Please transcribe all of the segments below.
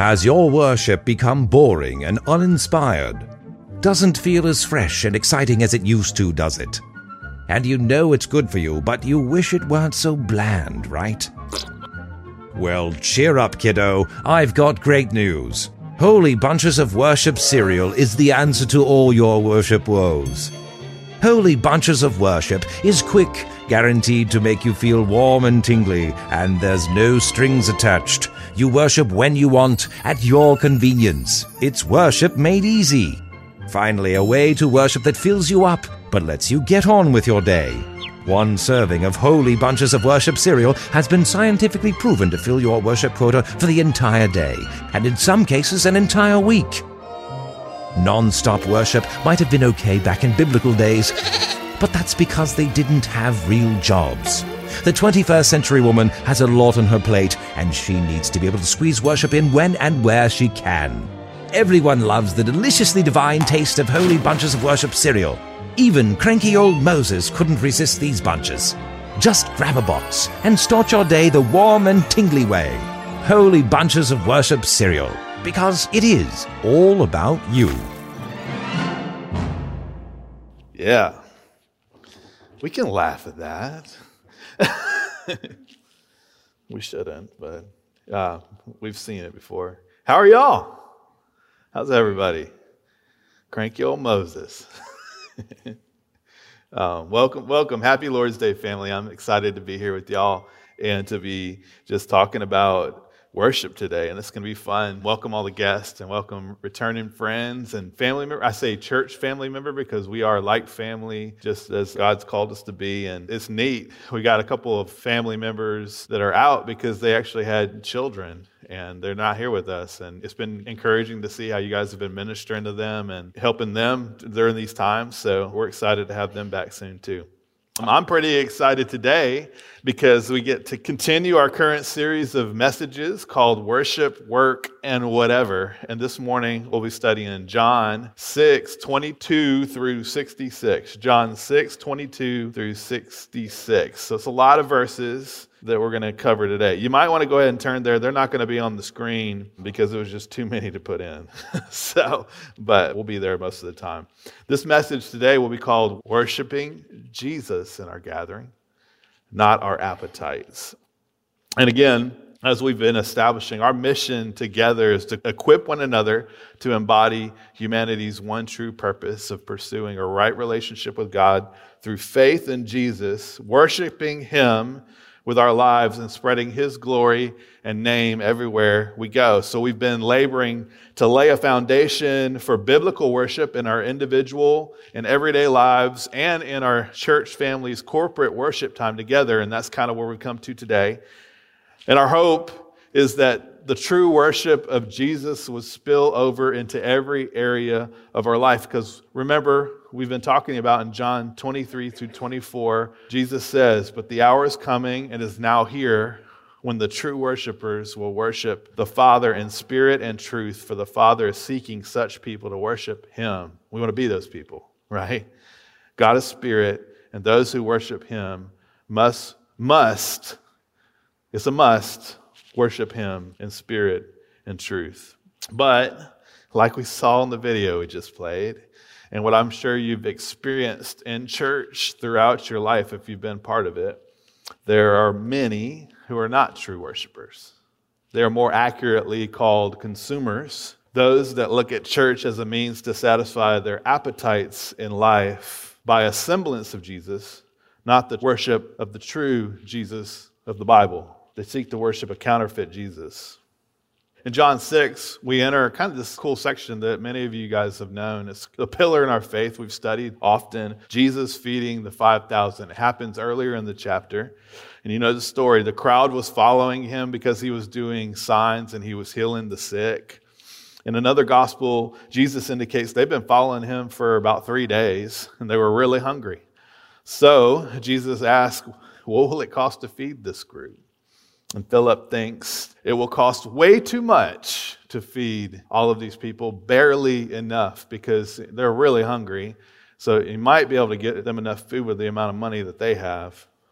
Has your worship become boring and uninspired? Doesn't feel as fresh and exciting as it used to, does it? And you know it's good for you, but you wish it weren't so bland, right? Well, cheer up, kiddo. I've got great news. Holy Bunches of Worship cereal is the answer to all your worship woes. Holy Bunches of Worship is quick, guaranteed to make you feel warm and tingly, and there's no strings attached. You worship when you want, at your convenience. It's worship made easy. Finally, a way to worship that fills you up, but lets you get on with your day. One serving of Holy Bunches of Worship cereal has been scientifically proven to fill your worship quota for the entire day, and in some cases an entire week. Non-stop worship might have been okay back in biblical days, but that's because they didn't have real jobs. The 21st century woman has a lot on her plate, and she needs to be able to squeeze worship in when and where she can. Everyone loves the deliciously divine taste of Holy Bunches of Worship cereal. Even cranky old Moses couldn't resist these bunches. Just grab a box and start your day the warm and tingly way. Holy Bunches of Worship cereal, because it is all about you. Yeah, we can laugh at that. We shouldn't, but we've seen it before. How are y'all? How's everybody? Cranky old Moses. Welcome. Happy Lord's Day, family. I'm excited to be here with y'all and to be just talking about worship today, and it's going to be fun. Welcome all the guests and welcome returning friends and family members. I say church family member because we are like family, just as God's called us to be, and it's neat. We got a couple of family members that are out because they actually had children, and they're not here with us, and it's been encouraging to see how you guys have been ministering to them and helping them during these times, so we're excited to have them back soon too. I'm pretty excited today because we get to continue our current series of messages called Worship, Work, and Whatever. And this morning we'll be studying John 6:22 through 66. John 6:22 through 66. So it's a lot of verses that we're going to cover today. You might want to go ahead and turn there. They're not going to be on the screen because it was just too many to put in. But we'll be there most of the time. This message today will be called Worshiping Jesus in Our Gathering, Not Our Appetites. And again, as we've been establishing, our mission together is to equip one another to embody humanity's one true purpose of pursuing a right relationship with God through faith in Jesus, worshiping Him with our lives and spreading His glory and name everywhere we go. So we've been laboring to lay a foundation for biblical worship in our individual and everyday lives and in our church family's corporate worship time together. And that's kind of where we come to today. And our hope is that the true worship of Jesus would spill over into every area of our life. Because remember, we've been talking about in John 23 through 24, Jesus says, "But the hour is coming and is now here when the true worshipers will worship the Father in spirit and truth, for the Father is seeking such people to worship Him." We want to be those people, right? God is spirit, and those who worship Him must, it's a must, worship Him in spirit and truth. But like we saw in the video we just played, and what I'm sure you've experienced in church throughout your life if you've been part of it, there are many who are not true worshipers. They are more accurately called consumers, those that look at church as a means to satisfy their appetites in life by a semblance of Jesus, not the worship of the true Jesus of the Bible. They seek to worship a counterfeit Jesus. In John 6, we enter kind of this cool section that many of you guys have known. It's a pillar in our faith we've studied often. Jesus feeding the 5,000. It happens earlier in the chapter. And you know the story. The crowd was following Him because He was doing signs and He was healing the sick. In another gospel, Jesus indicates they've been following Him for about 3 days and they were really hungry. So Jesus asked, what will it cost to feed this group? And Philip thinks it will cost way too much to feed all of these people, barely enough because they're really hungry. So you might be able to get them enough food with the amount of money that they have,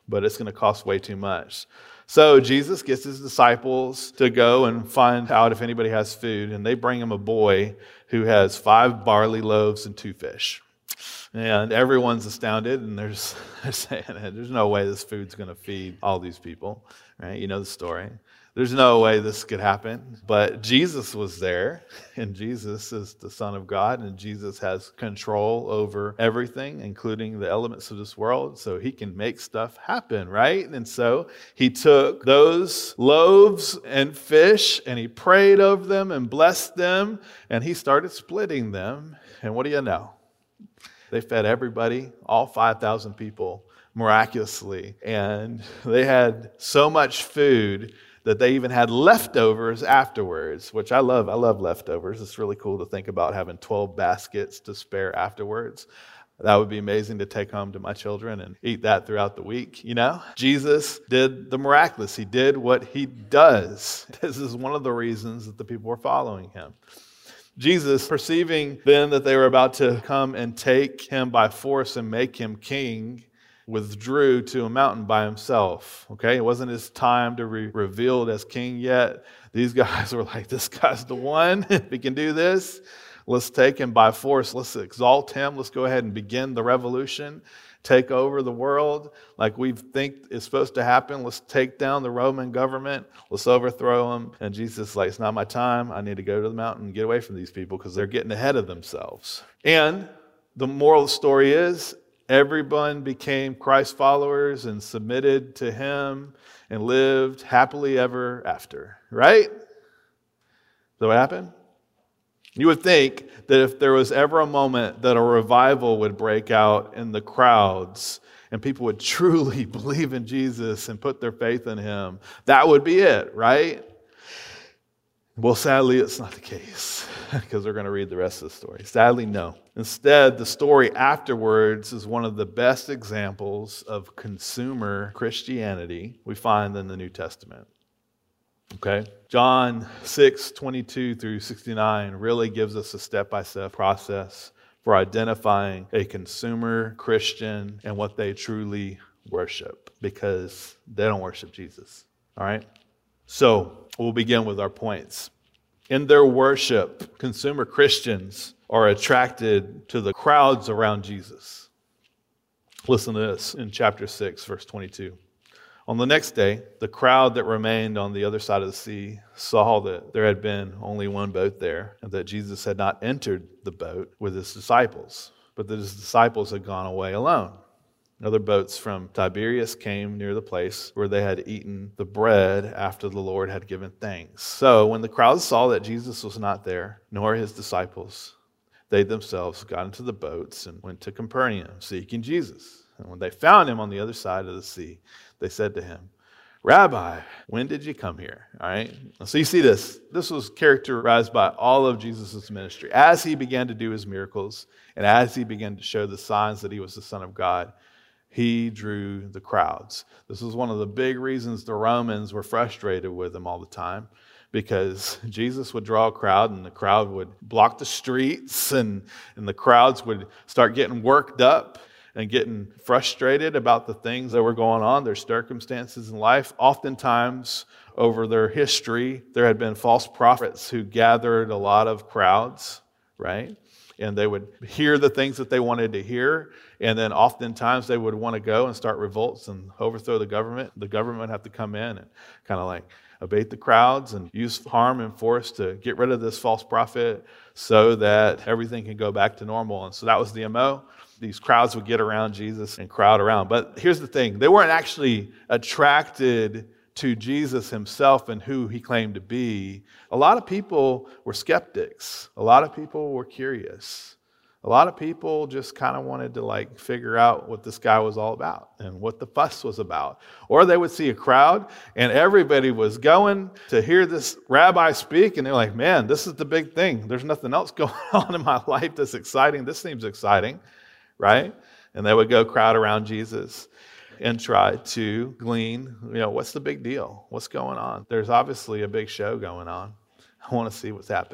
but it's going to cost way too much. So Jesus gets his disciples to go and find out if anybody has food, and they bring him a boy who has 5 barley loaves and 2 fish. And everyone's astounded, and they're saying, there's no way this food's going to feed all these people, right? You know the story. There's no way this could happen. But Jesus was there, and Jesus is the Son of God, and Jesus has control over everything, including the elements of this world, so he can make stuff happen, right? And so he took those loaves and fish, and he prayed over them and blessed them, and he started splitting them. And what do you know? They fed everybody, all 5,000 people, miraculously. And they had so much food that they even had leftovers afterwards, which I love. I love leftovers. It's really cool to think about having 12 baskets to spare afterwards. That would be amazing to take home to my children and eat that throughout the week, you know? Jesus did the miraculous. He did what he does. This is one of the reasons that the people were following him. Jesus, perceiving then that they were about to come and take him by force and make him king, withdrew to a mountain by himself. Okay, it wasn't his time to be revealed as king yet. These guys were like, this guy's the one. If he can do this, let's take him by force. Let's exalt him. Let's go ahead and begin the revolution. Take over the world like we think is supposed to happen. Let's take down the Roman government. Let's overthrow them. And Jesus is like, it's not my time. I need to go to the mountain and get away from these people because they're getting ahead of themselves. And the moral of the story is everyone became Christ followers and submitted to him and lived happily ever after. Right? So what happened? You would think that if there was ever a moment that a revival would break out in the crowds and people would truly believe in Jesus and put their faith in him, that would be it, right? Well, sadly, it's not the case because we're going to read the rest of the story. Sadly, no. Instead, the story afterwards is one of the best examples of consumer Christianity we find in the New Testament. Okay, John 6:22 through 69 really gives us a step-by-step process for identifying a consumer Christian and what they truly worship, because they don't worship Jesus. All right, so we'll begin with our points. In their worship, consumer Christians are attracted to the crowds around Jesus. Listen to this in chapter 6, verse 22. On the next day, the crowd that remained on the other side of the sea saw that there had been only one boat there, and that Jesus had not entered the boat with his disciples, but that his disciples had gone away alone. Other boats from Tiberias came near the place where they had eaten the bread after the Lord had given thanks. So when the crowd saw that Jesus was not there, nor his disciples, they themselves got into the boats and went to Capernaum, seeking Jesus. And when they found him on the other side of the sea, they said to him, Rabbi, when did you come here? All right. So you see this. This was characterized by all of Jesus' ministry. As he began to do his miracles and as he began to show the signs that he was the Son of God, he drew the crowds. This was one of the big reasons the Romans were frustrated with him all the time, because Jesus would draw a crowd and the crowd would block the streets and the crowds would start getting worked up and getting frustrated about the things that were going on, their circumstances in life. Oftentimes, over their history, there had been false prophets who gathered a lot of crowds, right? And they would hear the things that they wanted to hear, and then oftentimes they would want to go and start revolts and overthrow the government. The government would have to come in and kind of like abate the crowds and use harm and force to get rid of this false prophet so that everything can go back to normal. And so that was the MO. These crowds would get around Jesus and crowd around. But here's the thing. They weren't actually attracted to Jesus himself and who he claimed to be. A lot of people were skeptics. A lot of people were curious. A lot of people just kind of wanted to figure out what this guy was all about and what the fuss was about. Or they would see a crowd and everybody was going to hear this rabbi speak, and they're like, man, this is the big thing. There's nothing else going on in my life that's exciting. This seems exciting. Right? And they would go crowd around Jesus and try to glean, what's the big deal? What's going on? There's obviously a big show going on. I want to see what's happening.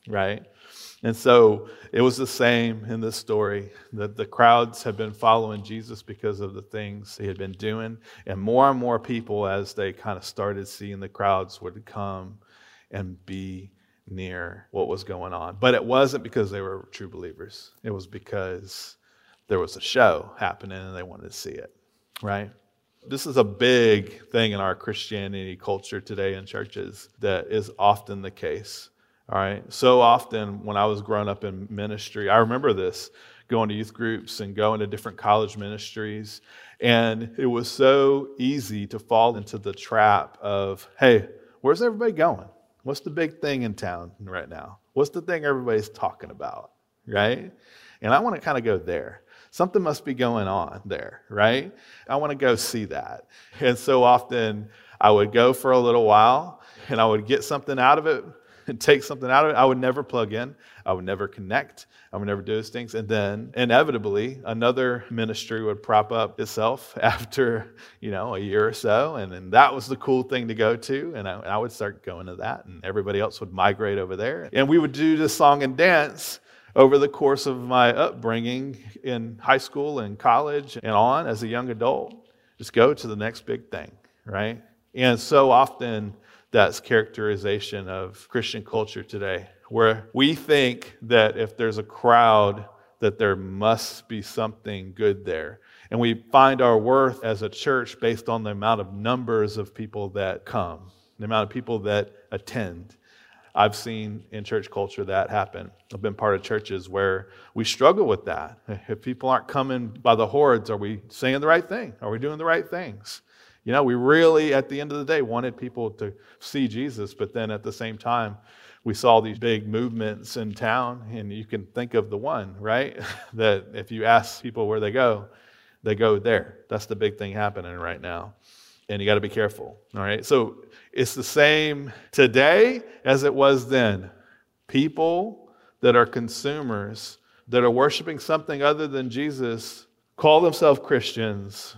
right? And so it was the same in this story, that the crowds had been following Jesus because of the things he had been doing. And more people, as they kind of started seeing the crowds, would come and be near what was going on. But it wasn't because they were true believers. It was because there was a show happening and they wanted to see it, right? This is a big thing in our Christianity culture today in churches that is often the case. All right. So often when I was growing up in ministry, I remember this, going to youth groups and going to different college ministries. And it was so easy to fall into the trap of, hey, where's everybody going? What's the big thing in town right now? What's the thing everybody's talking about? Right? And I want to kind of go there. Something must be going on there, right? I want to go see that. And so often I would go for a little while and I would get something out of it and take something out of it. I would never plug in. I would never connect. I would never do those things. And then inevitably another ministry would prop up itself after, a year or so. And then that was the cool thing to go to. And I would start going to that, and everybody else would migrate over there. And we would do this song and dance over the course of my upbringing in high school and college and on as a young adult. Just go to the next big thing, right? And so often that's characterization of Christian culture today, where we think that if there's a crowd, that there must be something good there. And we find our worth as a church based on the amount of numbers of people that come, the amount of people that attend. I've seen in church culture that happen. I've been part of churches where we struggle with that. If people aren't coming by the hordes, are we saying the right thing? Are we doing the right things? We really, at the end of the day, wanted people to see Jesus, but then at the same time, we saw these big movements in town, and you can think of the one, right? That if you ask people where they go there. That's the big thing happening right now. And you got to be careful, all right? So it's the same today as it was then. People that are consumers, that are worshiping something other than Jesus, call themselves Christians.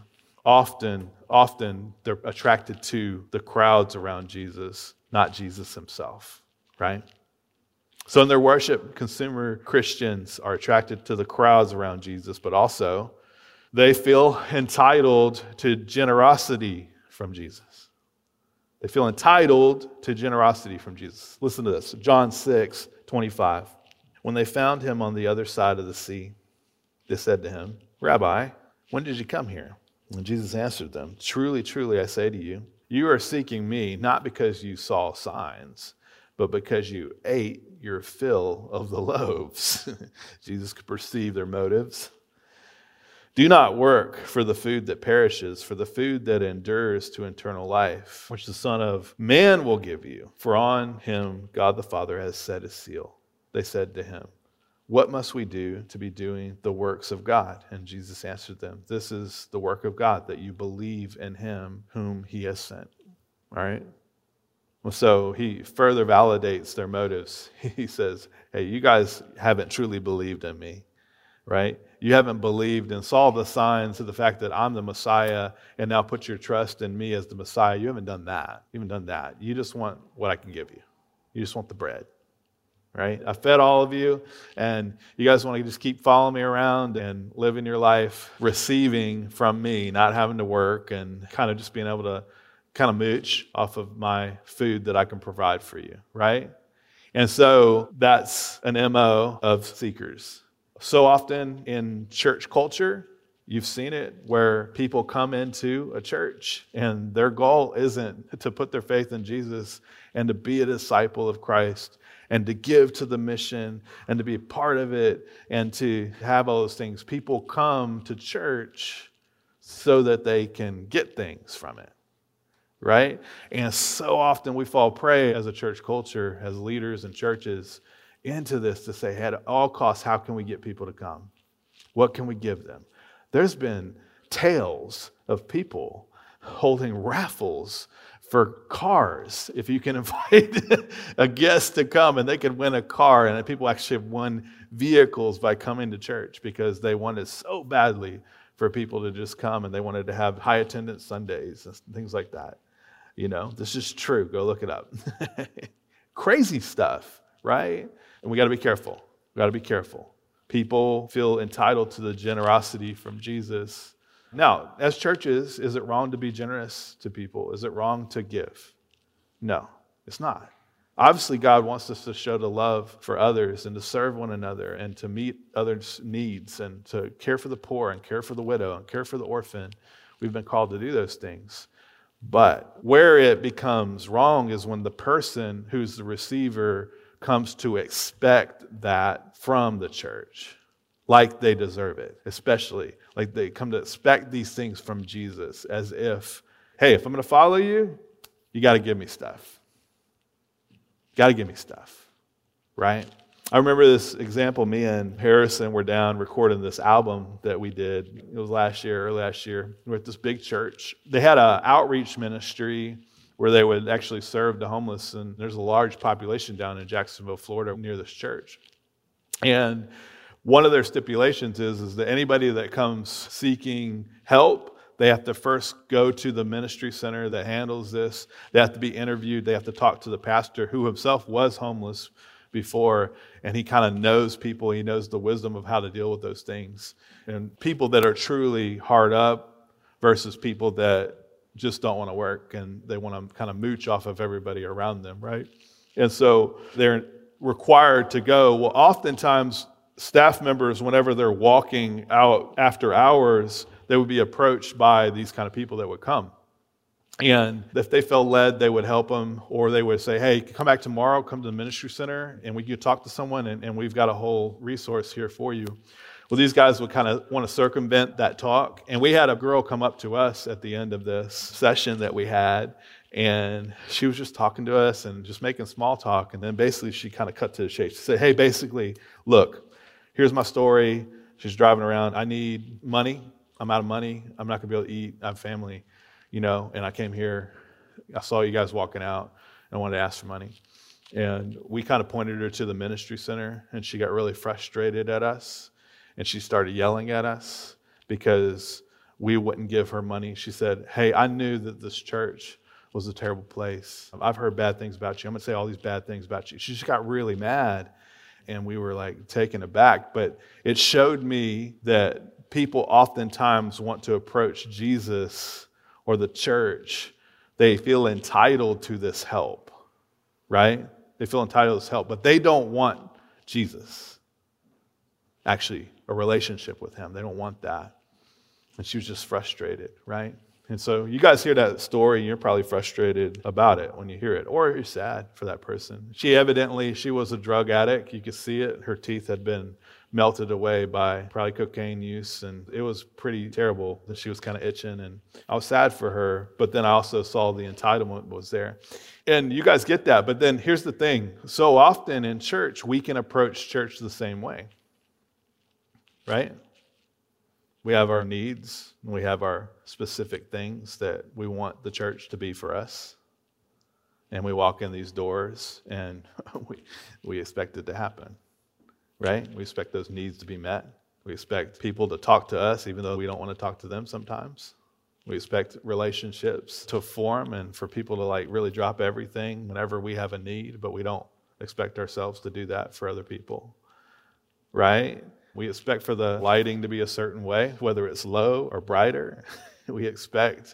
Often they're attracted to the crowds around Jesus, not Jesus himself, right? So in their worship, consumer Christians are attracted to the crowds around Jesus, but also they feel entitled to generosity from Jesus. They feel entitled to generosity from Jesus. Listen to this, John 6:25. When they found him on the other side of the sea, they said to him, "Rabbi, when did you come here?" And Jesus answered them, "Truly, truly, I say to you, you are seeking me not because you saw signs, but because you ate your fill of the loaves." Jesus could perceive their motives. "Do not work for the food that perishes, for the food that endures to eternal life, which the Son of Man will give you. For on him God the Father has set his seal." They said to him, "What must we do to be doing the works of God?" And Jesus answered them, "This is the work of God, that you believe in him whom he has sent." All right? Well, so he further validates their motives. He says, hey, you guys haven't truly believed in me, right? You haven't believed and saw the signs of the fact that I'm the Messiah and now put your trust in me as the Messiah. You haven't done that. You haven't done that. You just want what I can give you. You just want the bread. Right? I fed all of you, and you guys want to just keep following me around and living your life receiving from me, not having to work, and kind of just being able to kind of mooch off of my food that I can provide for you, right? And so that's an MO of seekers. So often in church culture, you've seen it where people come into a church and their goal isn't to put their faith in Jesus and to be a disciple of Christ and to give to the mission and to be a part of it and to have all those things. People come to church so that they can get things from it, right? And so often we fall prey as a church culture, as leaders in churches, into this to say, at all costs, how can we get people to come? What can we give them? There's been tales of people holding raffles for cars. If you can invite a guest to come and they can win a car, and people actually have won vehicles by coming to church because they wanted so badly for people to just come, and they wanted to have high attendance Sundays and things like that. This is true. Go look it up. Crazy stuff, right? And we got to be careful. We got to be careful. People feel entitled to the generosity from Jesus. Now, as churches, is it wrong to be generous to people? Is it wrong to give? No, it's not. Obviously, God wants us to show the love for others and to serve one another and to meet others' needs and to care for the poor and care for the widow and care for the orphan. We've been called to do those things. But where it becomes wrong is when the person who's the receiver comes to expect that from the church, like they deserve it, especially like they come to expect these things from Jesus as if, hey, if I'm going to follow you, you got to give me stuff. Got to give me stuff, right? I remember this example. Me and Harrison were down recording this album that we did. It was early last year. We were at this big church. They had an outreach ministry where they would actually serve the homeless, and there's a large population down in Jacksonville, Florida, near this church. And one of their stipulations is that anybody that comes seeking help, they have to first go to the ministry center that handles this. They have to be interviewed. They have to talk to the pastor who himself was homeless before, and he kind of knows people. He knows the wisdom of how to deal with those things. And people that are truly hard up versus people that just don't want to work and they want to kind of mooch off of everybody around them, right? And so they're required to go. Well, oftentimes staff members, whenever they're walking out after hours, they would be approached by these kind of people that would come. And if they felt led, they would help them, or they would say, hey, come back tomorrow, come to the ministry center, and we could talk to someone, and we've got a whole resource here for you. Well, these guys would kind of want to circumvent that talk. And we had a girl come up to us at the end of this session that we had, and she was just talking to us and just making small talk. And then basically she kind of cut to the chase. She said, hey, basically, look, here's my story. She's driving around. I need money. I'm out of money. I'm not going to be able to eat. I have family, and I came here. I saw you guys walking out, and I wanted to ask for money. And we kind of pointed her to the ministry center, and she got really frustrated at us, and she started yelling at us because we wouldn't give her money. She said, hey, I knew that this church was a terrible place. I've heard bad things about you. I'm going to say all these bad things about you. She just got really mad, and we were like taken aback. But it showed me that people oftentimes want to approach Jesus or the church. They feel entitled to this help, right? They feel entitled to this help, but they don't want Jesus. Actually, a relationship with him. They don't want that. And she was just frustrated, right? And so you guys hear that story, and you're probably frustrated about it when you hear it, or you're sad for that person. She was a drug addict. You could see it. Her teeth had been melted away by probably cocaine use, and it was pretty terrible that she was kind of itching, and I was sad for her, but then I also saw the entitlement was there. And you guys get that, but then here's the thing. So often in church, we can approach church the same way, right? We have our needs, and we have our specific things that we want the church to be for us, and we walk in these doors, and we expect it to happen. Right? We expect those needs to be met. We expect people to talk to us, even though we don't want to talk to them sometimes. We expect relationships to form and for people to really drop everything whenever we have a need, but we don't expect ourselves to do that for other people. Right? We expect for the lighting to be a certain way, whether it's low or brighter. We expect,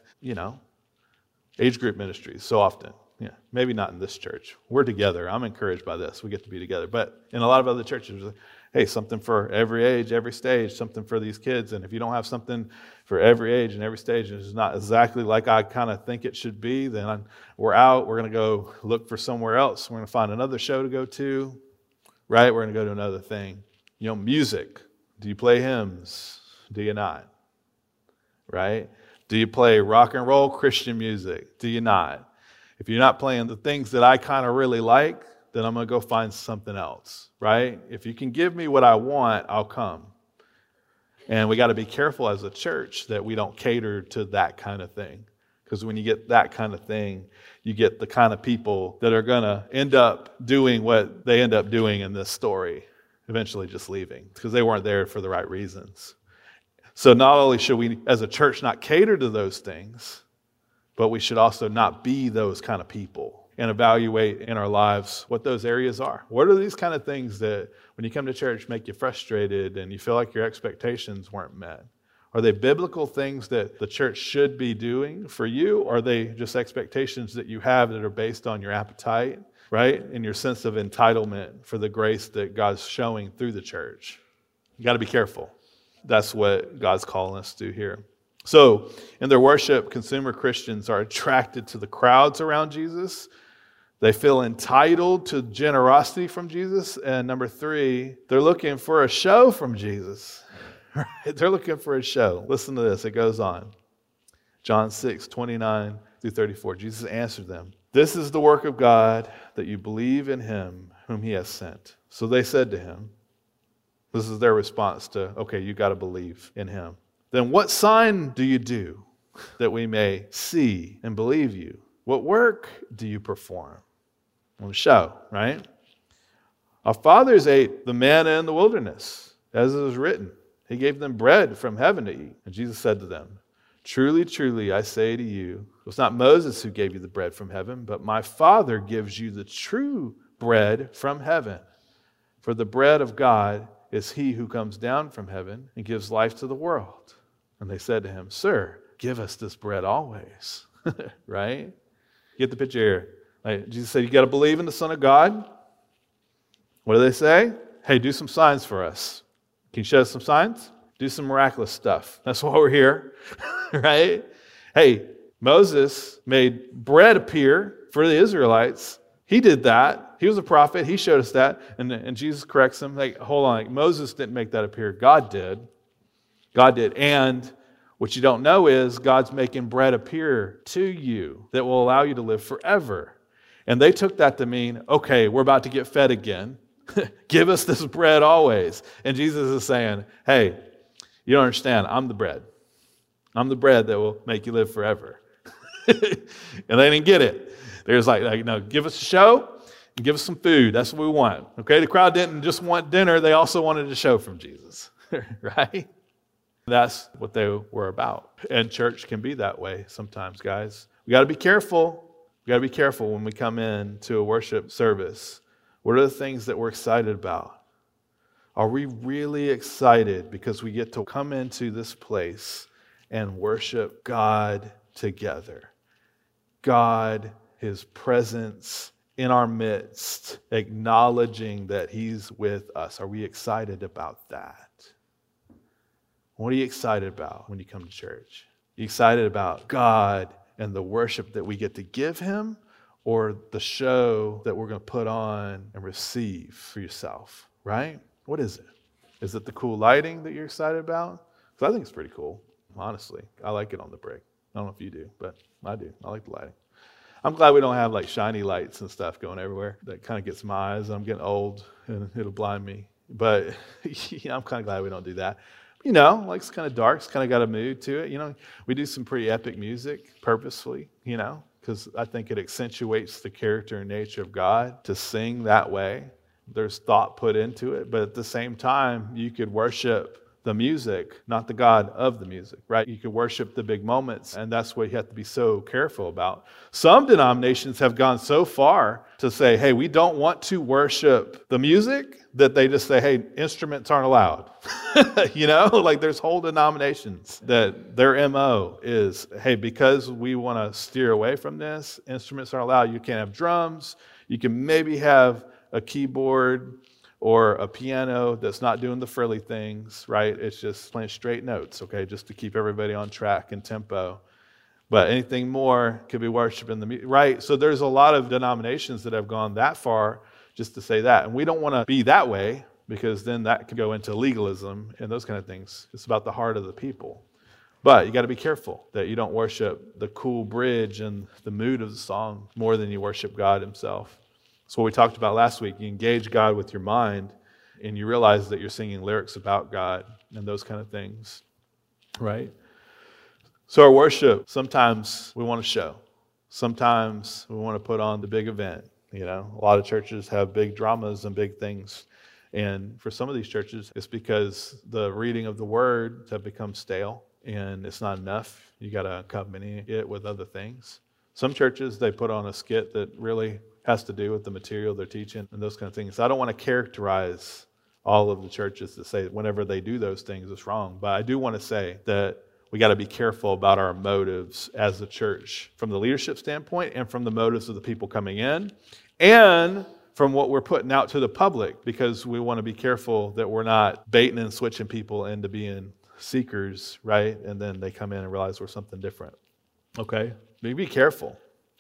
age group ministries so often. Yeah, maybe not in this church. We're together. I'm encouraged by this. We get to be together. But in a lot of other churches, hey, something for every age, every stage, something for these kids. And if you don't have something for every age and every stage, and it's not exactly like I kind of think it should be, then we're out. We're going to go look for somewhere else. We're going to find another show to go to, right? We're going to go to another thing. Music. Do you play hymns? Do you not? Right? Do you play rock and roll Christian music? Do you not? If you're not playing the things that I kind of really like, then I'm going to go find something else, right? If you can give me what I want, I'll come. And we got to be careful as a church that we don't cater to that kind of thing. Because when you get that kind of thing, you get the kind of people that are going to end up doing what they end up doing in this story, eventually just leaving, because they weren't there for the right reasons. So not only should we, as a church, not cater to those things, but we should also not be those kind of people. and evaluate in our lives what those areas are. What are these kind of things that when you come to church make you frustrated and you feel like your expectations weren't met? Are they biblical things that the church should be doing for you? Or are they just expectations that you have that are based on your appetite, right? And your sense of entitlement for the grace that God's showing through the church? You got to be careful. That's what God's calling us to do here. So in their worship, consumer Christians are attracted to the crowds around Jesus. They feel entitled to generosity from Jesus. And number 3, they're looking for a show from Jesus. Right? They're looking for a show. Listen to this. It goes on. John 6:29-34. Jesus answered them, "This is the work of God, that you believe in him whom he has sent." So they said to him, this is their response to, okay, you got to believe in him. "Then what sign do you do that we may see and believe you? What work do you perform?" Well, show, right? "Our fathers ate the manna in the wilderness, as it is written. He gave them bread from heaven to eat." And Jesus said to them, "Truly, truly, I say to you, it was not Moses who gave you the bread from heaven, but my Father gives you the true bread from heaven. For the bread of God is he who comes down from heaven and gives life to the world." And they said to him, "Sir, give us this bread always." Right? Get the picture here. Like Jesus said, you got to believe in the Son of God. What do they say? Hey, do some signs for us. Can you show us some signs? Do some miraculous stuff. That's why we're here, right? Hey, Moses made bread appear for the Israelites. He did that. He was a prophet. He showed us that. And Jesus corrects him. Like, hold on. Like, Moses didn't make that appear. God did. God did. And what you don't know is God's making bread appear to you that will allow you to live forever. And they took that to mean, okay, we're about to get fed again. Give us this bread always. And Jesus is saying, hey, you don't understand. I'm the bread. I'm the bread that will make you live forever. And they didn't get it. They're just like, no, give us a show and give us some food. That's what we want. Okay, the crowd didn't just want dinner. They also wanted a show from Jesus, right? That's what they were about. And church can be that way sometimes, guys. We got to be careful. We got to be careful when we come in to a worship service. What are the things that we're excited about? Are we really excited because we get to come into this place and worship God together? God, His presence in our midst, acknowledging that He's with us. Are we excited about that? What are you excited about when you come to church? Are you excited about God and the worship that we get to give Him, or the show that we're going to put on and receive for yourself, right? What is it? Is it the cool lighting that you're excited about? Because I think it's pretty cool, honestly. I like it on the brick. I don't know if you do, but I do. I like the lighting. I'm glad we don't have like shiny lights and stuff going everywhere. That kind of gets my eyes. I'm getting old and it'll blind me. But I'm kind of glad we don't do that. You know, like it's kind of dark. It's kind of got a mood to it. You know, we do some pretty epic music purposefully, you know, because I think it accentuates the character and nature of God to sing that way. There's thought put into it, but at the same time, you could worship the music, not the God of the music, right? You could worship the big moments, and that's what you have to be so careful about. Some denominations have gone so far to say, hey, we don't want to worship the music, that they just say, hey, instruments aren't allowed. You know, like there's whole denominations that their MO is, hey, because we want to steer away from this, instruments aren't allowed. You can't have drums. You can maybe have a keyboard or a piano that's not doing the frilly things, right? It's just playing straight notes, okay, just to keep everybody on track and tempo. But anything more could be worshiping the music, right? So there's a lot of denominations that have gone that far just to say that. And we don't want to be that way, because then that could go into legalism and those kind of things. It's about the heart of the people. But you got to be careful that you don't worship the cool bridge and the mood of the song more than you worship God Himself. That's what we talked about last week. You engage God with your mind, and you realize that you're singing lyrics about God and those kind of things, right? So our worship, sometimes we want to show. Sometimes we want to put on the big event. You know, a lot of churches have big dramas and big things. And for some of these churches, it's because the reading of the Word have become stale, and it's not enough. You got to accompany it with other things. Some churches, they put on a skit that really has to do with the material they're teaching and those kind of things. I don't want to characterize all of the churches that say whenever they do those things, it's wrong. But I do want to say that we got to be careful about our motives as a church from the leadership standpoint and from the motives of the people coming in and from what we're putting out to the public, because we want to be careful that we're not baiting and switching people into being seekers, right? And then they come in and realize we're something different. Okay? Be careful.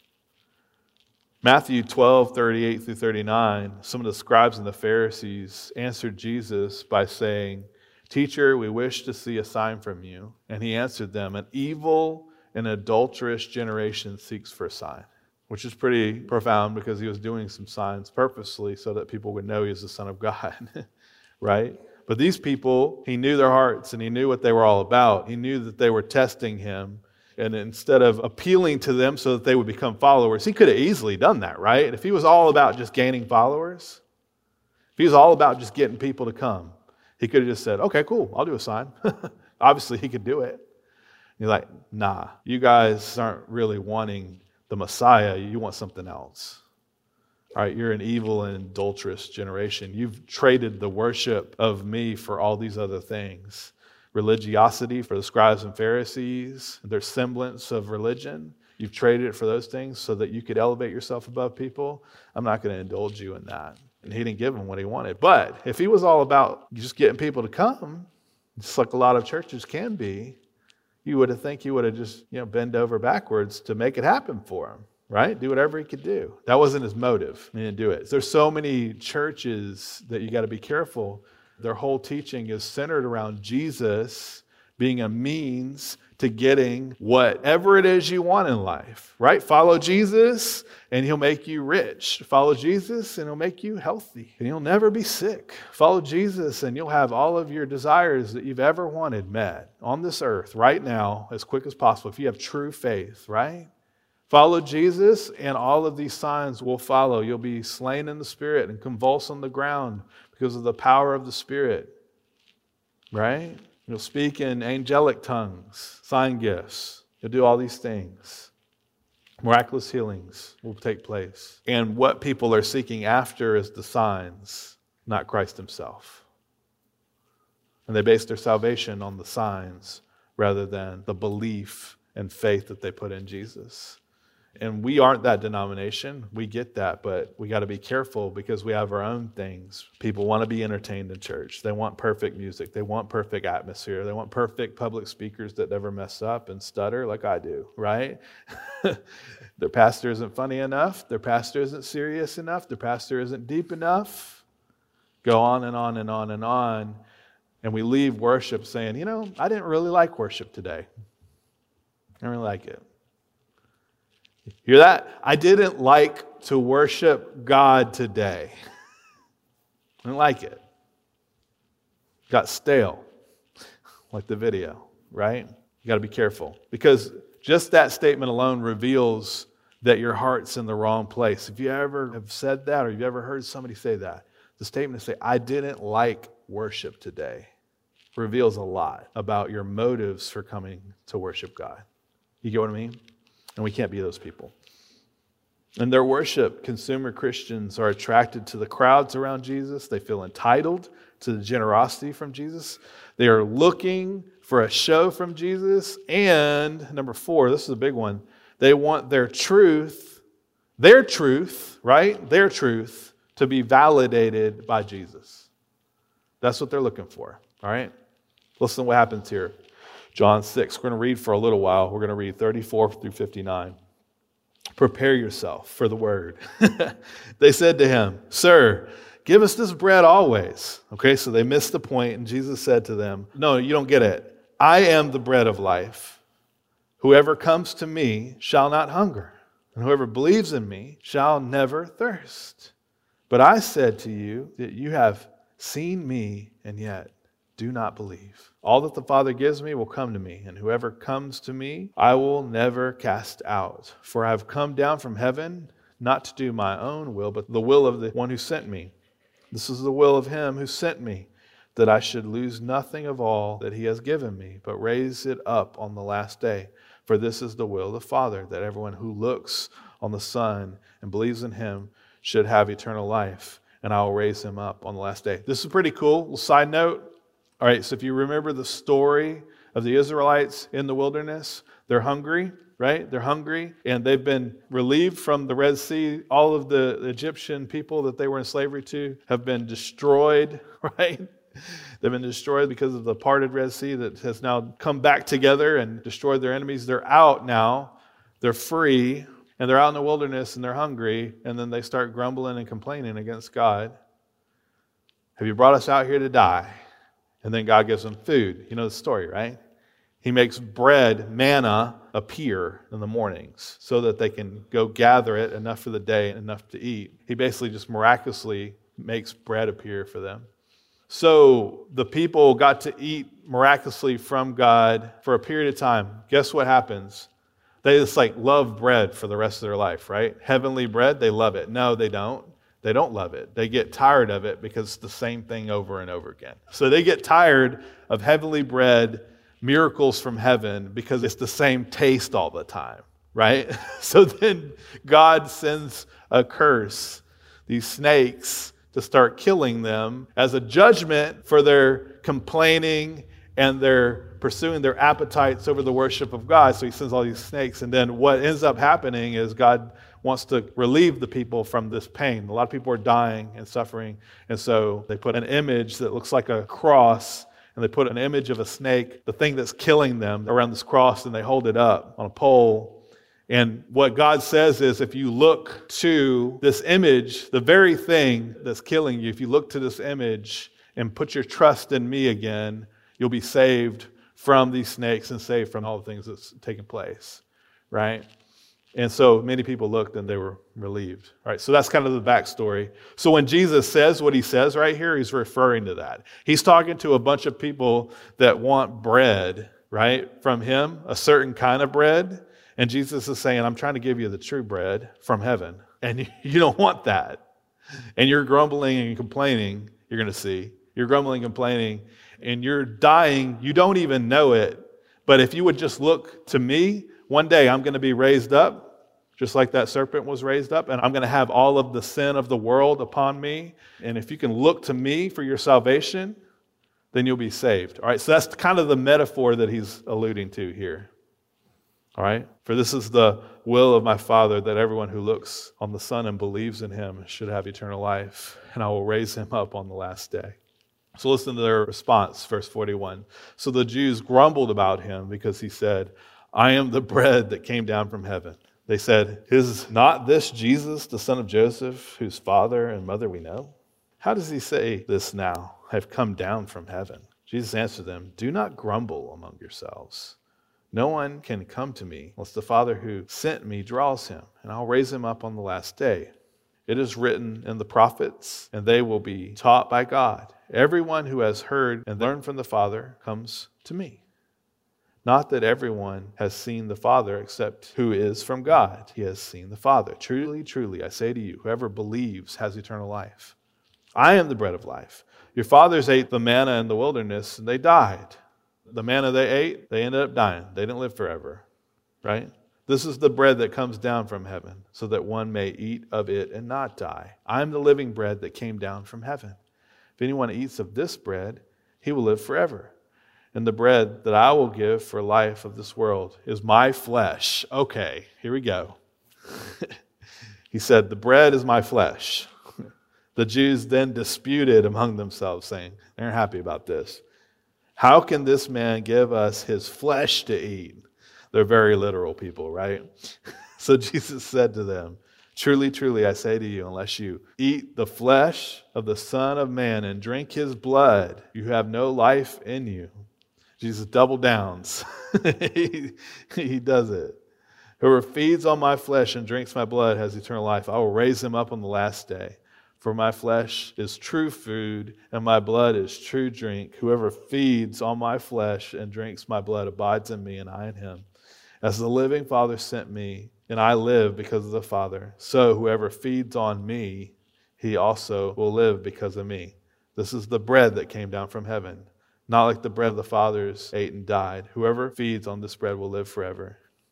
Matthew 12:38 through 39, some of the scribes and the Pharisees answered Jesus by saying, "Teacher, we wish to see a sign from you." And he answered them, "An evil and adulterous generation seeks for a sign." Which is pretty profound because he was doing some signs purposely so that people would know he was the Son of God, right? But these people, he knew their hearts and he knew what they were all about. He knew that they were testing him. And instead of appealing to them so that they would become followers, he could have easily done that, right? If he was all about just gaining followers, if he was all about just getting people to come, he could have just said, "Okay, cool, I'll do a sign." Obviously, he could do it. He's like, "Nah, you guys aren't really wanting the Messiah, you want something else. All right, you're an evil and adulterous generation. You've traded the worship of me for all these other things. Religiosity for the scribes and Pharisees, their semblance of religion. You've traded it for those things so that you could elevate yourself above people. I'm not going to indulge you in that." And he didn't give him what he wanted. But if he was all about just getting people to come, just like a lot of churches can be, you would have just, bend over backwards to make it happen for him, right? Do whatever he could do. That wasn't his motive. He didn't do it. There's so many churches that you got to be careful. Their whole teaching is centered around Jesus being a means to getting whatever it is you want in life, right? Follow Jesus and he'll make you rich. Follow Jesus and he'll make you healthy and you'll never be sick. Follow Jesus and you'll have all of your desires that you've ever wanted met on this earth right now as quick as possible if you have true faith, right? Follow Jesus and all of these signs will follow. You'll be slain in the Spirit and convulse on the ground because of the power of the Spirit, right? You'll speak in angelic tongues, sign gifts. You'll do all these things. Miraculous healings will take place. And what people are seeking after is the signs, not Christ himself. And they base their salvation on the signs rather than the belief and faith that they put in Jesus. And we aren't that denomination. We get that, but we got to be careful because we have our own things. People want to be entertained in church. They want perfect music. They want perfect atmosphere. They want perfect public speakers that never mess up and stutter like I do, right? Their pastor isn't funny enough. Their pastor isn't serious enough. Their pastor isn't deep enough. Go on and on and on and on. And we leave worship saying, I didn't really like worship today. I didn't really like it. Hear that? I didn't like to worship God today. I didn't like it. Got stale, like the video, right? You got to be careful because just that statement alone reveals that your heart's in the wrong place. If you ever have said that or you've ever heard somebody say that, the statement to say, "I didn't like worship today," reveals a lot about your motives for coming to worship God. You get what I mean? And we can't be those people. In their worship, consumer Christians are attracted to the crowds around Jesus. They feel entitled to the generosity from Jesus. They are looking for a show from Jesus. And number 4, this is a big one. They want their truth, right? Their truth to be validated by Jesus. That's what they're looking for, all right? Listen to what happens here. John 6, we're going to read for a little while. We're going to read 34 through 59. Prepare yourself for the word. They said to him, "Sir, give us this bread always." Okay, so they missed the point, and Jesus said to them, "No, you don't get it. I am the bread of life. Whoever comes to me shall not hunger, and whoever believes in me shall never thirst. But I said to you that you have seen me, and yet do not believe. All that the Father gives me will come to me, and whoever comes to me, I will never cast out. For I have come down from heaven, not to do my own will, but the will of the one who sent me. This is the will of him who sent me, that I should lose nothing of all that he has given me, but raise it up on the last day. For this is the will of the Father, that everyone who looks on the Son and believes in him should have eternal life, and I will raise him up on the last day. This is pretty cool. Little side note. All right, so if you remember the story of the Israelites in the wilderness, they're hungry, right? They're hungry, and they've been relieved from the Red Sea. All of the Egyptian people that they were in slavery to have been destroyed, right? They've been destroyed because of the parted Red Sea that has now come back together and destroyed their enemies. They're out now. They're free, and they're out in the wilderness, and they're hungry, and then they start grumbling and complaining against God. Have you brought us out here to die? And then God gives them food. You know the story, right? He makes bread, manna, appear in the mornings so that they can go gather it, enough for the day, enough to eat. He basically just miraculously makes bread appear for them. So the people got to eat miraculously from God for a period of time. Guess what happens? They just love bread for the rest of their life, right? Heavenly bread, they love it. No, they don't. They don't love it. They get tired of it because it's the same thing over and over again. So they get tired of heavenly bread, miracles from heaven, because it's the same taste all the time, right? So then God sends a curse, these snakes, to start killing them as a judgment for their complaining and their pursuing their appetites over the worship of God. So he sends all these snakes. And then what ends up happening is God wants to relieve the people from this pain. A lot of people are dying and suffering. And so they put an image that looks like a cross, and they put an image of a snake, the thing that's killing them, around this cross, and they hold it up on a pole. And what God says is, if you look to this image, the very thing that's killing you, if you look to this image and put your trust in me again, you'll be saved from these snakes and saved from all the things that's taking place, right? And so many people looked and they were relieved. All right, so that's kind of the backstory. So when Jesus says what he says right here, he's referring to that. He's talking to a bunch of people that want bread, right, from him, a certain kind of bread. And Jesus is saying, I'm trying to give you the true bread from heaven. And you don't want that. And you're grumbling and complaining, you're going to see. You're grumbling and complaining, and you're dying. You don't even know it. But if you would just look to me, one day I'm going to be raised up, just like that serpent was raised up, and I'm going to have all of the sin of the world upon me. And if you can look to me for your salvation, then you'll be saved. All right, so that's kind of the metaphor that he's alluding to here. All right, for this is the will of my Father, that everyone who looks on the Son and believes in him should have eternal life, and I will raise him up on the last day. So listen to their response, verse 41. So the Jews grumbled about him because he said, I am the bread that came down from heaven. They said, is not this Jesus, the son of Joseph, whose father and mother we know? How does he say this now, I have come down from heaven? Jesus answered them, do not grumble among yourselves. No one can come to me unless the Father who sent me draws him, and I'll raise him up on the last day. It is written in the prophets, and they will be taught by God. Everyone who has heard and learned from the Father comes to me. Not that everyone has seen the Father except who is from God. He has seen the Father. Truly, truly, I say to you, whoever believes has eternal life. I am the bread of life. Your fathers ate the manna in the wilderness, and they died. The manna they ate, they ended up dying. They didn't live forever, right? This is the bread that comes down from heaven, so that one may eat of it and not die. I am the living bread that came down from heaven. If anyone eats of this bread, he will live forever. And the bread that I will give for life of this world is my flesh. Okay, here we go. He said, the bread is my flesh. The Jews then disputed among themselves, saying, they're happy about this. How can this man give us his flesh to eat? They're very literal people, right? So Jesus said to them, truly, truly, I say to you, unless you eat the flesh of the Son of Man and drink his blood, you have no life in you. Jesus double downs. He does it. Whoever feeds on my flesh and drinks my blood has eternal life. I will raise him up on the last day. For my flesh is true food, and my blood is true drink. Whoever feeds on my flesh and drinks my blood abides in me, and I in him. As the living Father sent me, and I live because of the Father, so whoever feeds on me, he also will live because of me. This is the bread that came down from heaven, not like the bread the fathers ate and died. Whoever feeds on this bread will live forever.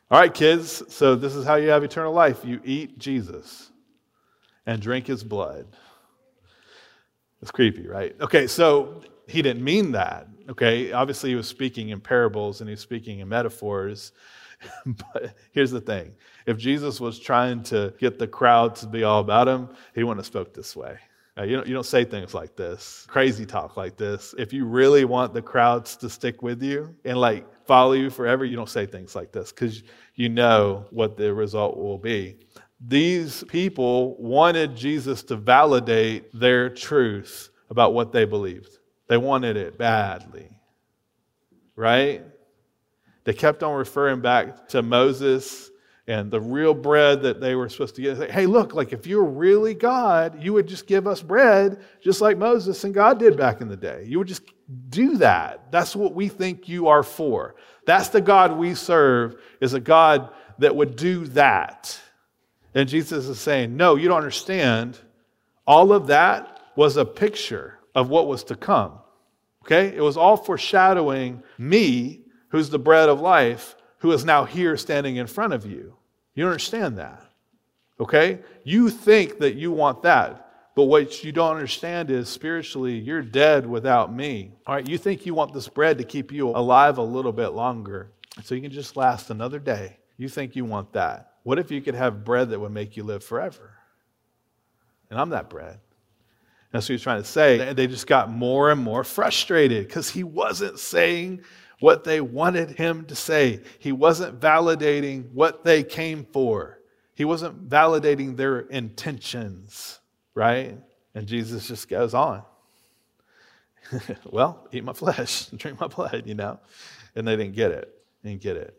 All right, kids, so this is how you have eternal life. You eat Jesus and drink his blood. It's creepy, right? Okay, so he didn't mean that. Okay, obviously he was speaking in parables and he's speaking in metaphors. But here's the thing. If Jesus was trying to get the crowd to be all about him, he wouldn't have spoke this way. You don't say things like this, crazy talk like this. If you really want the crowds to stick with you and follow you forever, you don't say things like this because you know what the result will be. These people wanted Jesus to validate their truth about what they believed. They wanted it badly, right? They kept on referring back to Moses and the real bread that they were supposed to get. Say, hey, look, if you were really God, you would just give us bread just like Moses and God did back in the day. You would just do that. That's what we think you are for. That's the God we serve, is a God that would do that. And Jesus is saying, no, you don't understand. All of that was a picture of what was to come. Okay? It was all foreshadowing me, who's the bread of life, who is now here standing in front of you. You understand that, okay? You think that you want that, but what you don't understand is spiritually, you're dead without me. All right, you think you want this bread to keep you alive a little bit longer so you can just last another day. You think you want that. What if you could have bread that would make you live forever? And I'm that bread. That's what he's trying to say. They just got more and more frustrated because he wasn't saying what they wanted him to say. He wasn't validating what they came for. He wasn't validating their intentions, right? And Jesus just goes on. Well, eat my flesh, drink my blood, And they didn't get it. They didn't get it.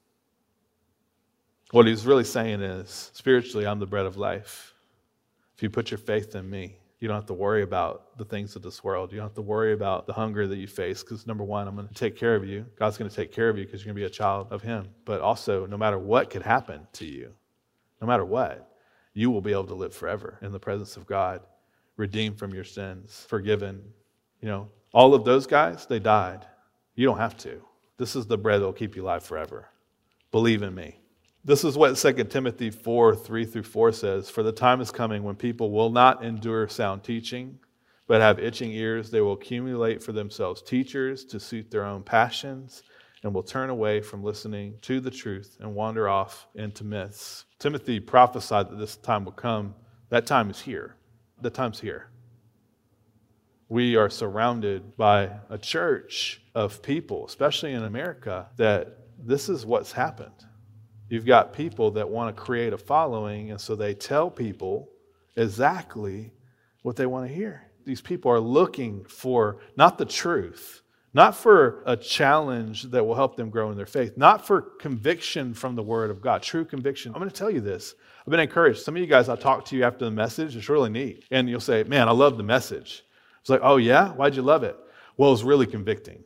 What he's really saying is, spiritually, I'm the bread of life. If you put your faith in me, you don't have to worry about the things of this world. You don't have to worry about the hunger that you face because, number one, I'm going to take care of you. God's going to take care of you because you're going to be a child of him. But also, no matter what could happen to you, no matter what, you will be able to live forever in the presence of God, redeemed from your sins, forgiven. All of those guys, they died. You don't have to. This is the bread that will keep you alive forever. Believe in me. This is what 2 Timothy 4:3-4 says. For the time is coming when people will not endure sound teaching, but have itching ears. They will accumulate for themselves teachers to suit their own passions and will turn away from listening to the truth and wander off into myths. Timothy prophesied that this time will come. That time is here. The time's here. We are surrounded by a church of people, especially in America, that this is what's happened. You've got people that want to create a following, and so they tell people exactly what they want to hear. These people are looking for not the truth, not for a challenge that will help them grow in their faith, not for conviction from the Word of God, true conviction. I'm going to tell you this. I've been encouraged. Some of you guys, I'll talk to you after the message. It's really neat. And you'll say, man, I love the message. It's like, oh yeah? Why'd you love it? Well, it was really convicting.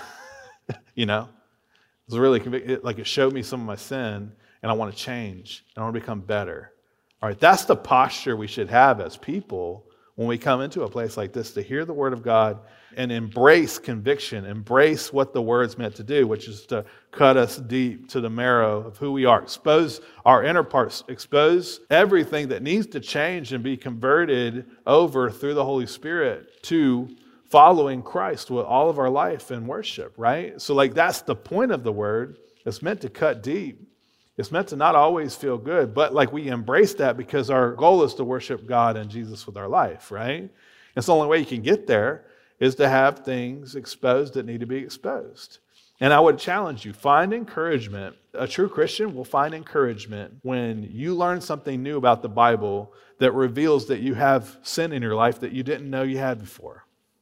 It was really convicting. It showed me some of my sin, and I want to change, and I want to become better. All right, that's the posture we should have as people when we come into a place like this, to hear the Word of God and embrace conviction, embrace what the Word's meant to do, which is to cut us deep to the marrow of who we are, expose our inner parts, expose everything that needs to change and be converted over through the Holy Spirit to following Christ with all of our life and worship, right? So that's the point of the Word. It's meant to cut deep. It's meant to not always feel good, but we embrace that because our goal is to worship God and Jesus with our life, right? It's the only way you can get there is to have things exposed that need to be exposed. And I would challenge you, find encouragement. A true Christian will find encouragement when you learn something new about the Bible that reveals that you have sin in your life that you didn't know you had before.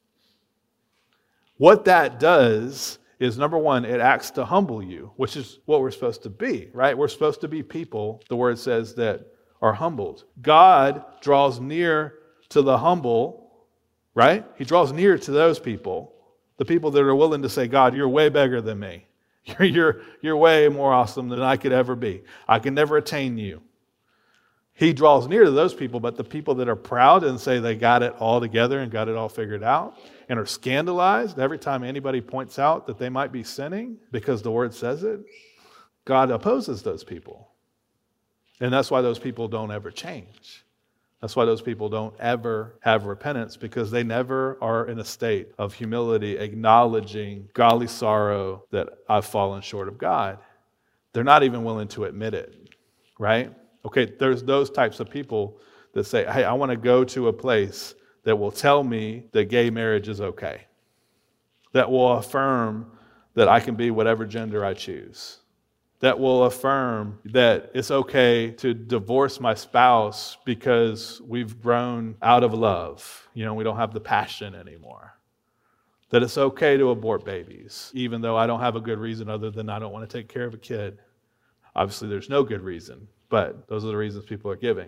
What that does is, number one, it acts to humble you, which is what we're supposed to be, right? We're supposed to be people, the Word says, that are humbled. God draws near to the humble, right? He draws near to those people, the people that are willing to say, God, you're way bigger than me. You're way more awesome than I could ever be. I can never attain you. He draws near to those people, but the people that are proud and say they got it all together and got it all figured out and are scandalized every time anybody points out that they might be sinning because the Word says it, God opposes those people. And that's why those people don't ever change. That's why those people don't ever have repentance, because they never are in a state of humility, acknowledging godly sorrow that I've fallen short of God. They're not even willing to admit it, right? Okay, there's those types of people that say, hey, I want to go to a place that will tell me that gay marriage is okay, that will affirm that I can be whatever gender I choose, that will affirm that it's okay to divorce my spouse because we've grown out of love. We don't have the passion anymore. That it's okay to abort babies, even though I don't have a good reason other than I don't want to take care of a kid. Obviously, there's no good reason, but those are the reasons people are giving.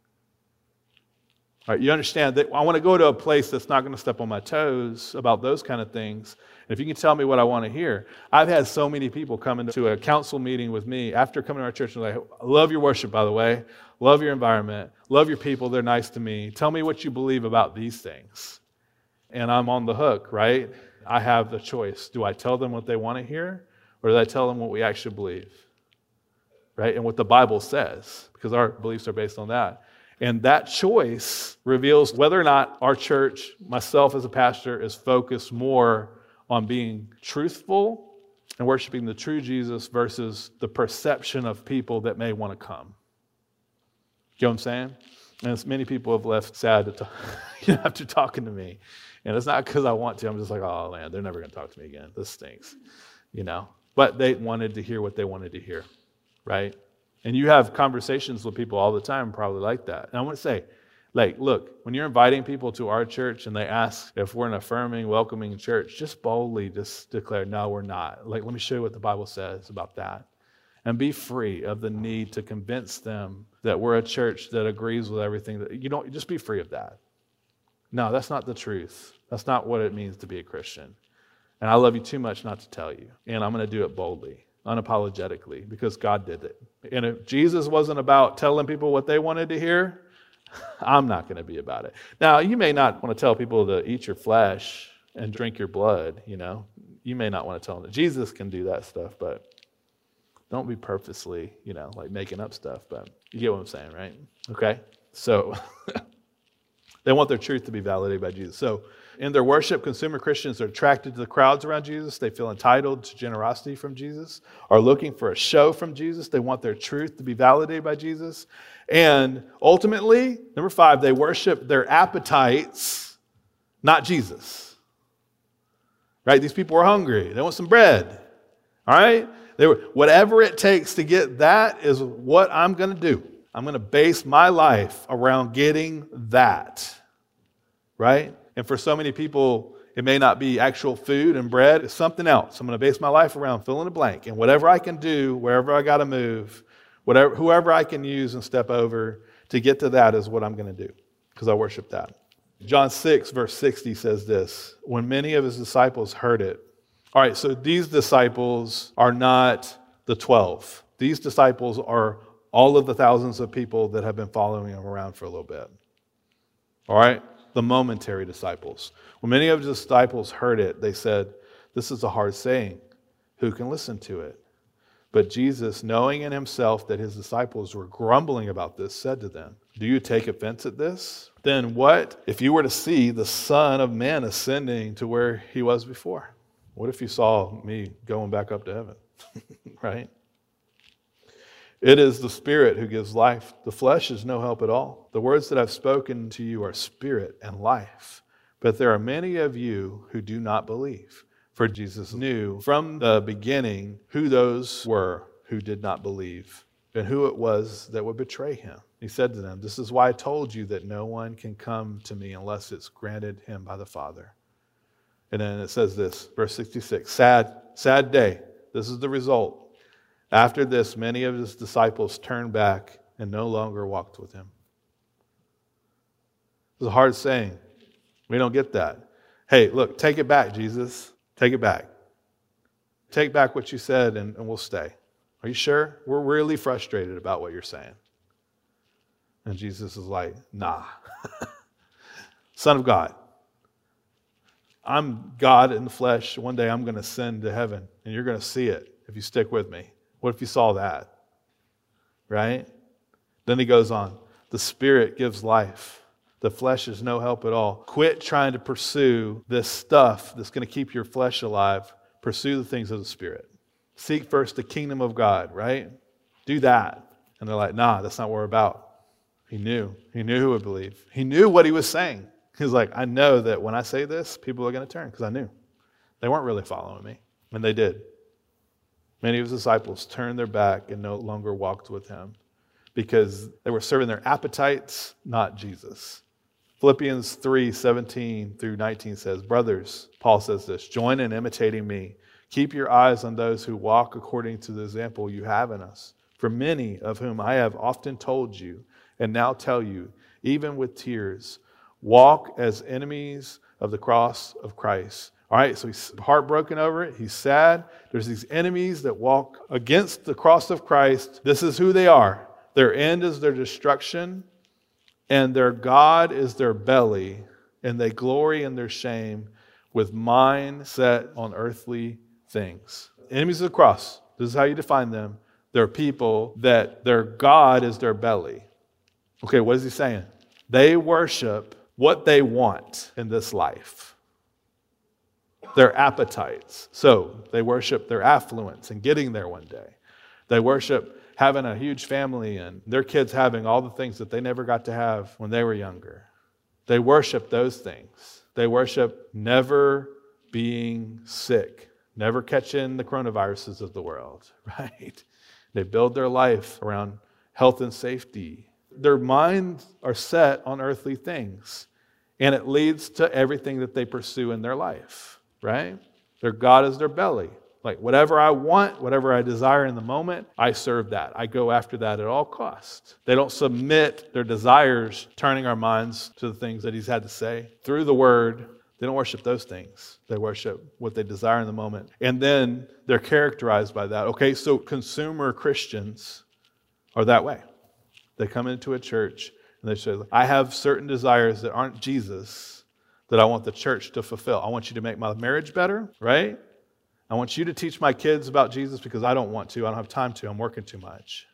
All right, you understand that I want to go to a place that's not going to step on my toes about those kind of things. And if you can tell me what I want to hear. I've had so many people come into a council meeting with me after coming to our church and like, I love your worship, by the way. Love your environment. Love your people. They're nice to me. Tell me what you believe about these things. And I'm on the hook, right? I have the choice. Do I tell them what they want to hear, or do I tell them what we actually believe? Right? And what the Bible says, because our beliefs are based on that. And that choice reveals whether or not our church, myself as a pastor, is focused more on being truthful and worshiping the true Jesus versus the perception of people that may want to come. You know what I'm saying? And as many people have left sad after talking to me. And it's not because I want to. I'm just like, oh, man, they're never going to talk to me again. This stinks. But they wanted to hear what they wanted to hear, right? And you have conversations with people all the time probably like that. And I want to say, look, when you're inviting people to our church and they ask if we're an affirming, welcoming church, just boldly just declare, no, we're not. Let me show you what the Bible says about that. And be free of the need to convince them that we're a church that agrees with everything. Just be free of that. No, that's not the truth. That's not what it means to be a Christian. And I love you too much not to tell you. And I'm going to do it boldly, unapologetically, because God did it. And if Jesus wasn't about telling people what they wanted to hear, I'm not going to be about it. Now, you may not want to tell people to eat your flesh and drink your blood, You may not want to tell them that. Jesus can do that stuff, but don't be purposely, making up stuff. But you get what I'm saying, right? Okay? So they want their truth to be validated by Jesus. So in their worship, consumer Christians are attracted to the crowds around Jesus. They feel entitled to generosity from Jesus, are looking for a show from Jesus. They want their truth to be validated by Jesus. And ultimately, number 5, they worship their appetites, not Jesus. Right? These people are hungry. They want some bread. All right? Whatever it takes to get that is what I'm going to do. I'm going to base my life around getting that. Right? And for so many people, it may not be actual food and bread. It's something else. I'm going to base my life around fill in the blank. And whatever I can do, wherever I got to move, whoever I can use and step over to get to that is what I'm going to do, because I worship that. John 6, verse 60 says this, when many of his disciples heard it. All right, so these disciples are not the 12. These disciples are all of the thousands of people that have been following him around for a little bit. All right? The momentary disciples. When many of the disciples heard it, they said, this is a hard saying. Who can listen to it? But Jesus, knowing in himself that his disciples were grumbling about this, said to them, do you take offense at this? Then what if you were to see the Son of Man ascending to where he was before? What if you saw me going back up to heaven? Right? It is the Spirit who gives life. The flesh is no help at all. The words that I've spoken to you are spirit and life. But there are many of you who do not believe. For Jesus knew from the beginning who those were who did not believe and who it was that would betray him. He said to them, this is why I told you that no one can come to me unless it's granted him by the Father. And then it says this, verse 66, sad day. This is the result. After this, many of his disciples turned back and no longer walked with him. It's a hard saying. We don't get that. Hey, look, take it back, Jesus. Take it back. Take back what you said and we'll stay. Are you sure? We're really frustrated about what you're saying. And Jesus is like, nah. Son of God. I'm God in the flesh. One day I'm going to ascend to heaven and you're going to see it if you stick with me. What if you saw that? Right? Then he goes on. The Spirit gives life. The flesh is no help at all. Quit trying to pursue this stuff that's going to keep your flesh alive. Pursue the things of the Spirit. Seek first the kingdom of God, right? Do that. And they're like, nah, that's not what we're about. He knew. He knew who would believe. He knew what he was saying. He was like, I know that when I say this, people are going to turn, because I knew. They weren't really following me. And they did. Many of his disciples turned their back and no longer walked with him because they were serving their appetites, not Jesus. Philippians 3:17 through 19 says, brothers, Paul says this, join in imitating me. Keep your eyes on those who walk according to the example you have in us. For many of whom I have often told you, and now tell you, even with tears, walk as enemies of the cross of Christ. All right, so he's heartbroken over it. He's sad. There's these enemies that walk against the cross of Christ. This is who they are. Their end is their destruction, and their God is their belly, and they glory in their shame with mind set on earthly things. Enemies of the cross, this is how you define them. They're people that their God is their belly. Okay, what is he saying? They worship what they want in this life. Their appetites. So they worship their affluence and getting there one day. They worship having a huge family and their kids having all the things that they never got to have when they were younger. They worship those things. They worship never being sick, never catching the coronaviruses of the world, right? They build their life around health and safety. Their minds are set on earthly things, and it leads to everything that they pursue in their life, right? Their God is their belly. Like whatever I want, whatever I desire in the moment, I serve that. I go after that at all costs. They don't submit their desires, turning our minds to the things that he's had to say through the word. They don't worship those things. They worship what they desire in the moment. And then they're characterized by that. Okay, so consumer Christians are that way. They come into a church and they say, I have certain desires that aren't Jesus that I want the church to fulfill. I want you to make my marriage better, right? I want you to teach my kids about Jesus because I don't want to. I don't have time to. I'm working too much.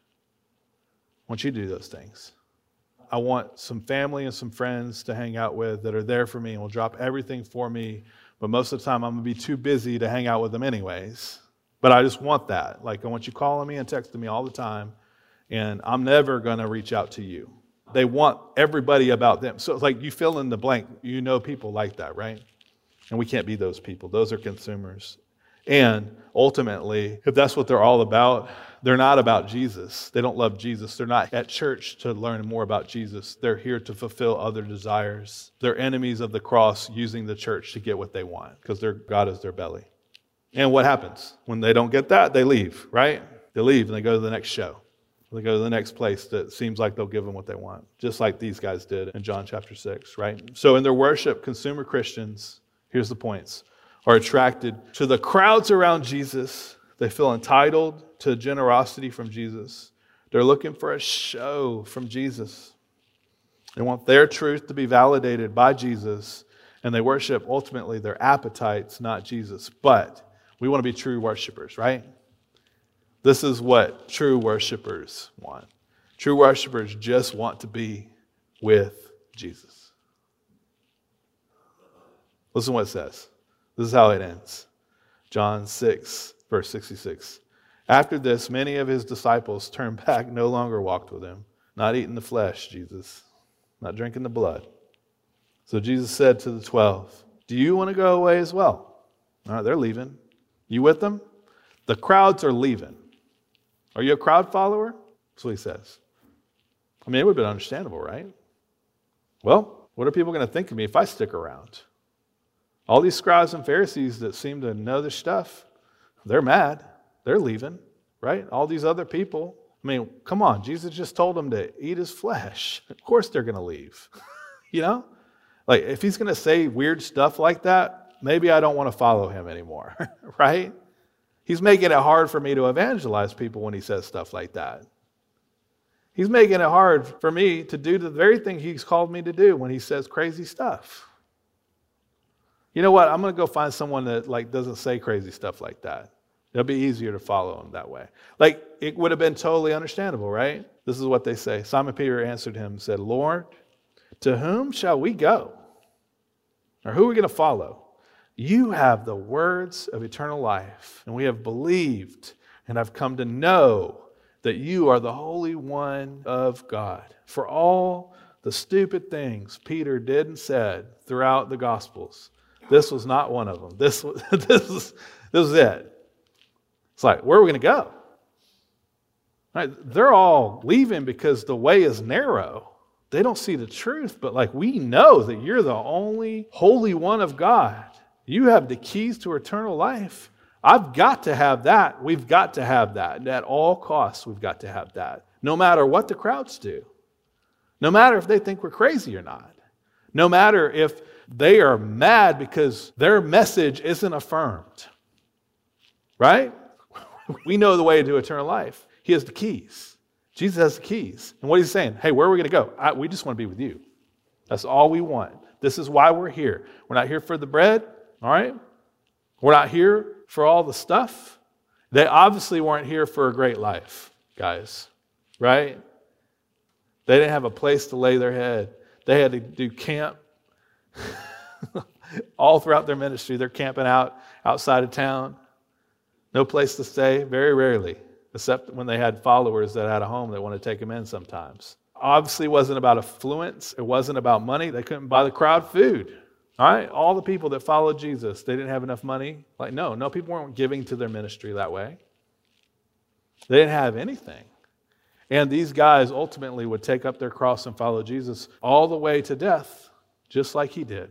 I want you to do those things. I want some family and some friends to hang out with that are there for me and will drop everything for me. But most of the time, I'm going to be too busy to hang out with them anyways. But I just want that. Like, I want you calling me and texting me all the time. And I'm never going to reach out to you. They want everybody about them. So it's like you fill in the blank. You know people like that, right? And we can't be those people. Those are consumers. And ultimately, if that's what they're all about, they're not about Jesus. They don't love Jesus. They're not at church to learn more about Jesus. They're here to fulfill other desires. They're enemies of the cross using the church to get what they want because their God is their belly. And what happens? When they don't get that, they leave, right? They leave and they go to the next show. They go to the next place that seems like they'll give them what they want, just like these guys did in John chapter 6, right? So in their worship, consumer Christians, here's the points, are attracted to the crowds around Jesus. They feel entitled to generosity from Jesus. They're looking for a show from Jesus. They want their truth to be validated by Jesus, and they worship ultimately their appetites, not Jesus. But we want to be true worshipers, right? This is what true worshipers want. True worshipers just want to be with Jesus. Listen to what it says. This is how it ends. John 6, verse 66. After this, many of his disciples turned back, no longer walked with him. Not eating the flesh, Jesus. Not drinking the blood. So Jesus said to the 12, do you want to go away as well? All right, they're leaving. You with them? The crowds are leaving. Are you a crowd follower? That's what he says. I mean, it would have been understandable, right? Well, what are people going to think of me if I stick around? All these scribes and Pharisees that seem to know their stuff, they're mad. They're leaving, right? All these other people. I mean, come on. Jesus just told them to eat his flesh. Of course they're going to leave. You know? Like, if he's going to say weird stuff like that, maybe I don't want to follow him anymore, right? He's making it hard for me to evangelize people when he says stuff like that. He's making it hard for me to do the very thing he's called me to do when he says crazy stuff. You know what? I'm going to go find someone that doesn't say crazy stuff like that It'll be easier to follow him that way. Like, it would have been totally understandable, right? This is what they say. Simon Peter answered him and said, Lord, to whom shall we go? Or who are we going to follow? You have the words of eternal life, and we have believed and have come to know that you are the Holy One of God. For all the stupid things Peter did and said throughout the Gospels, this was not one of them. This was it. It's like, where are we going to go? Right? They're all leaving because the way is narrow. They don't see the truth, but like, we know that you're the only Holy One of God. You have the keys to eternal life. I've got to have that. We've got to have that. At all costs, we've got to have that. No matter what the crowds do. No matter if they think we're crazy or not. No matter if they are mad because their message isn't affirmed. Right? We know the way to eternal life. He has the keys. Jesus has the keys. And what he's saying, hey, where are we going to go? We just want to be with you. That's all we want. This is why we're here. We're not here for the bread, all right? We're not here for all the stuff. They obviously weren't here for a great life, guys, right? They didn't have a place to lay their head. They had to do camp all throughout their ministry. They're camping outside of town. No place to stay, very rarely, except when they had followers that had a home that wanted to take them in sometimes. Obviously, it wasn't about affluence. It wasn't about money. They couldn't buy the crowd food. All right? All the people that followed Jesus, they didn't have enough money. Like, no, people weren't giving to their ministry that way. They didn't have anything. And these guys ultimately would take up their cross and follow Jesus all the way to death, just like he did.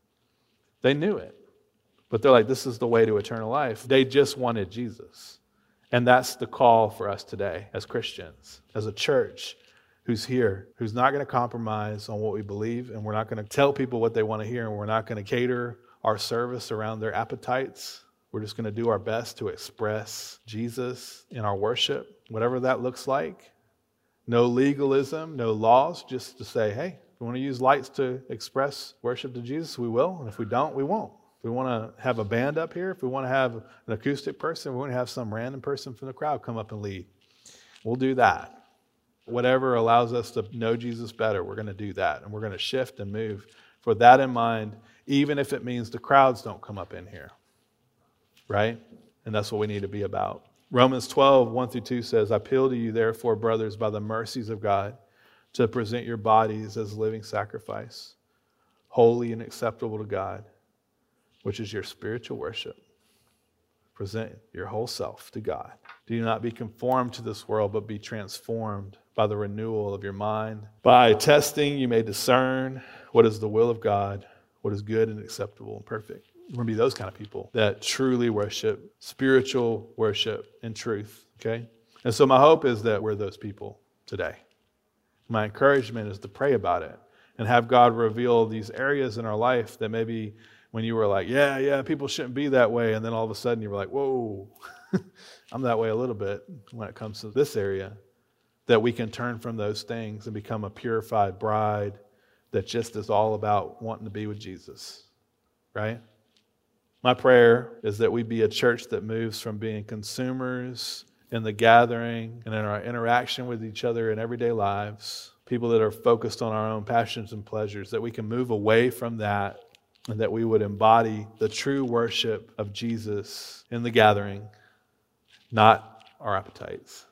They knew it. But they're like, this is the way to eternal life. They just wanted Jesus. And that's the call for us today as Christians, as a church who's here, who's not going to compromise on what we believe, and we're not going to tell people what they want to hear, and we're not going to cater our service around their appetites. We're just going to do our best to express Jesus in our worship, whatever that looks like. No legalism, no laws, just to say, hey, if we want to use lights to express worship to Jesus, we will, and if we don't, we won't. If we want to have a band up here, if we want to have an acoustic person, we want to have some random person from the crowd come up and lead. We'll do that. Whatever allows us to know Jesus better, we're going to do that. And we're going to shift and move for that in mind, even if it means the crowds don't come up in here. Right? And that's what we need to be about. Romans 12, 1-2 says, I appeal to you, therefore, brothers, by the mercies of God, to present your bodies as a living sacrifice, holy and acceptable to God, which is your spiritual worship. Present your whole self to God. Do not be conformed to this world, but be transformed by the renewal of your mind. By testing, you may discern what is the will of God, what is good and acceptable and perfect. We're going to be those kind of people that truly worship, spiritual worship in truth, okay? And so my hope is that we're those people today. My encouragement is to pray about it and have God reveal these areas in our life that maybe when you were like, yeah, people shouldn't be that way, and then all of a sudden you were like, whoa, I'm that way a little bit when it comes to this area, that we can turn from those things and become a purified bride that just is all about wanting to be with Jesus, right? My prayer is that we be a church that moves from being consumers in the gathering and in our interaction with each other in everyday lives, people that are focused on our own passions and pleasures, that we can move away from that and that we would embody the true worship of Jesus in the gathering, not our appetites.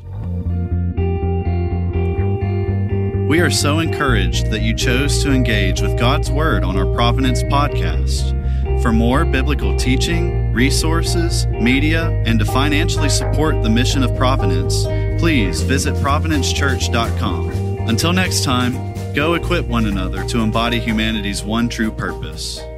We are so encouraged that you chose to engage with God's Word on our Providence podcast. For more biblical teaching, resources, media, and to financially support the mission of Providence, please visit providencechurch.com. Until next time, go equip one another to embody humanity's one true purpose.